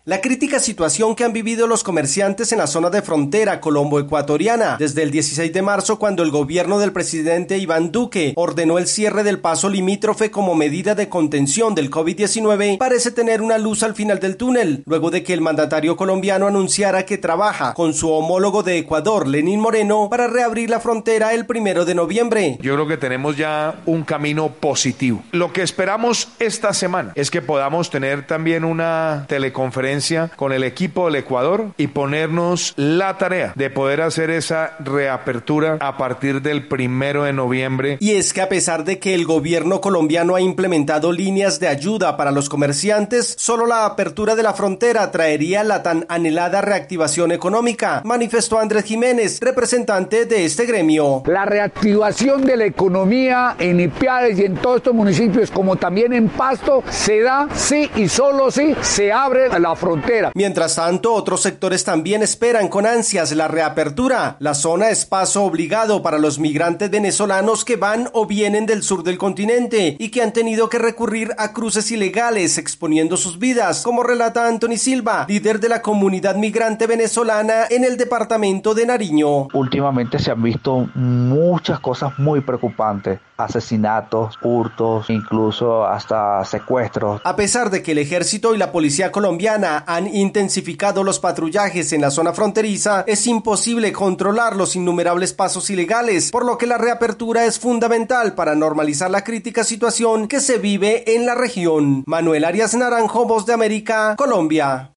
La crítica situación que han vivido los comerciantes en la zona de frontera colombo-ecuatoriana desde el 16 de marzo, cuando el gobierno del presidente Iván Duque ordenó el cierre del paso limítrofe como medida de contención del COVID-19, parece tener una luz al final del túnel, luego de que el mandatario colombiano anunciara que trabaja con su homólogo de Ecuador, Lenín Moreno, para reabrir la frontera el 1 de noviembre. Yo creo que tenemos ya un camino positivo. Lo que esperamos esta semana es que podamos tener también una teleconferencia con el equipo del Ecuador y ponernos la tarea de poder hacer esa reapertura a partir del 1 de noviembre. Y es que a pesar de que el gobierno colombiano ha implementado líneas de ayuda para los comerciantes, solo la apertura de la frontera traería la tan anhelada reactivación económica, manifestó Andrés Jiménez, representante de este gremio. La reactivación de la economía en Ipiales y en todos estos municipios, como también en Pasto, se da sí y solo si se abre la frontera. Mientras tanto, otros sectores también esperan con ansias la reapertura. La zona es paso obligado para los migrantes venezolanos que van o vienen del sur del continente y que han tenido que recurrir a cruces ilegales exponiendo sus vidas, como relata Anthony Silva, líder de la comunidad migrante venezolana en el departamento de Nariño. Últimamente se han visto muchas cosas muy preocupantes, asesinatos, hurtos, incluso hasta secuestros. A pesar de que el ejército y la policía colombiana han intensificado los patrullajes en la zona fronteriza, es imposible controlar los innumerables pasos ilegales, por lo que la reapertura es fundamental para normalizar la crítica situación que se vive en la región. Manuel Arias Naranjo, Voz de América, Colombia.